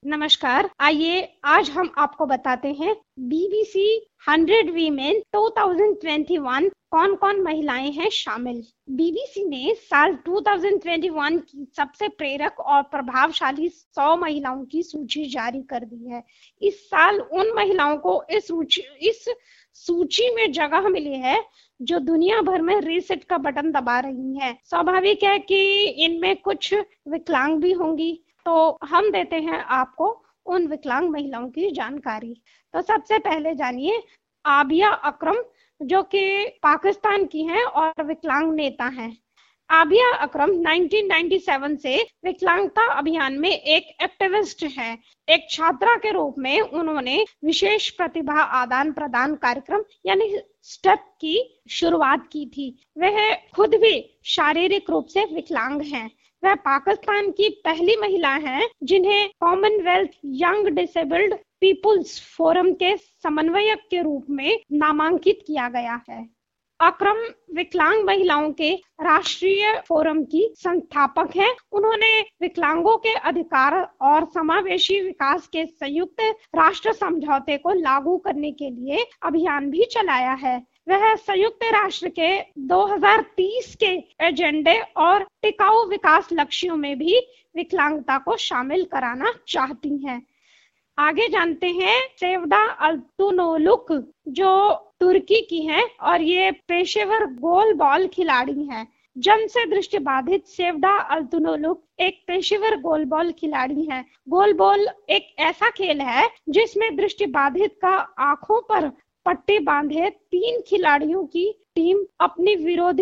नमस्कार। आइए आज हम आपको बताते हैं बीबीसी 100 वीमेन 2021 कौन कौन महिलाएं हैं शामिल। बीबीसी ने साल 2021 की सबसे प्रेरक और प्रभावशाली 100 महिलाओं की सूची जारी कर दी है। इस साल उन महिलाओं को इस सूची में जगह मिली है जो दुनिया भर में रीसेट का बटन दबा रही हैं। स्वाभाविक है कि इनमें कुछ विकलांग भी होंगी, तो हम देते हैं आपको उन विकलांग महिलाओं की जानकारी। तो सबसे पहले जानिए आबिया अकरम, जो कि पाकिस्तान की हैं और विकलांग नेता हैं। आबिया अकरम 1997 से विकलांगता अभियान में एक एक्टिविस्ट हैं। एक छात्रा के रूप में उन्होंने विशेष प्रतिभा आदान प्रदान कार्यक्रम यानी स्टेप की शुरुआत की थी। वह खुद भी शारीरिक रूप से विकलांग हैं। वह पाकिस्तान की पहली महिला हैं जिन्हें Commonwealth Young Disabled People's Forum के समन्वयक के रूप में नामांकित किया गया है। अकरम विकलांग महिलाओं के राष्ट्रीय फोरम की संस्थापक हैं। उन्होंने विकलांगों के अधिकार और समावेशी विकास के संयुक्त राष्ट्र समझौते को लागू करने के लिए अभियान भी चलाया है। वह संयुक्त राष्ट्र के 2030 के एजेंडे और टिकाऊ विकास लक्ष्यों में भी विकलांगता को शामिल कराना चाहती हैं। आगे जानते हैं सेवदा अल्तुनोलुक, जो तुर्की की हैं और ये पेशेवर गोल बॉल खिलाड़ी हैं। जन्म से दृष्टि बाधित सेवदा अल्तुनोलुक एक पेशेवर गोल बॉल खिलाड़ी हैं। गोल बॉल एक ऐसा खेल है जिसमें दृष्टि बाधित का आंखों पर पट्टी बांधे 3 खिलाड़ियों की टीम अपनी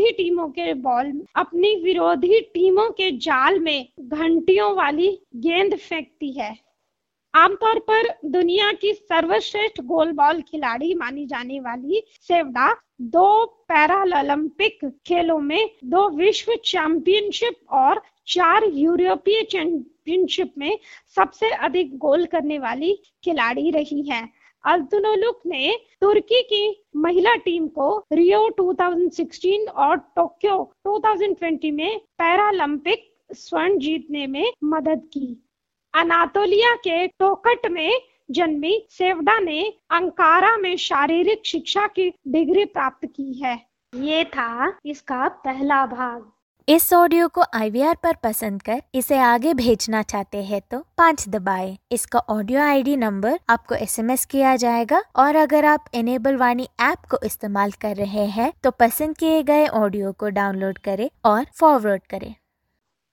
विरोधी टीमों के जाल में घंटियों वाली गेंद फेंकती है। आमतौर पर दुनिया की सर्वश्रेष्ठ गोल बॉल खिलाड़ी मानी जाने वाली सेवदा 2 पैरालंपिक खेलों में 2 विश्व चैंपियनशिप और 4 यूरोपीय चैंपियनशिप में सबसे अधिक गोल करने वाली खिलाड़ी रही हैं। अल्तुनोलुक ने तुर्की की महिला टीम को रियो 2016 और टोक्यो 2020 में पैरालंपिक स्वर्ण जीतने में मदद की। अनातोलिया के टोकट में जन्मी सेवदा ने अंकारा में शारीरिक शिक्षा की डिग्री प्राप्त की है। ये था इसका पहला भाग। इस ऑडियो को IVR पर पसंद कर इसे आगे भेजना चाहते हैं तो 5 दबाएं। इसका ऑडियो ID नंबर आपको SMS किया जाएगा और अगर आप इनेबल वाणी ऐप को इस्तेमाल कर रहे हैं तो पसंद किए गए ऑडियो को डाउनलोड करें और फॉरवर्ड करें।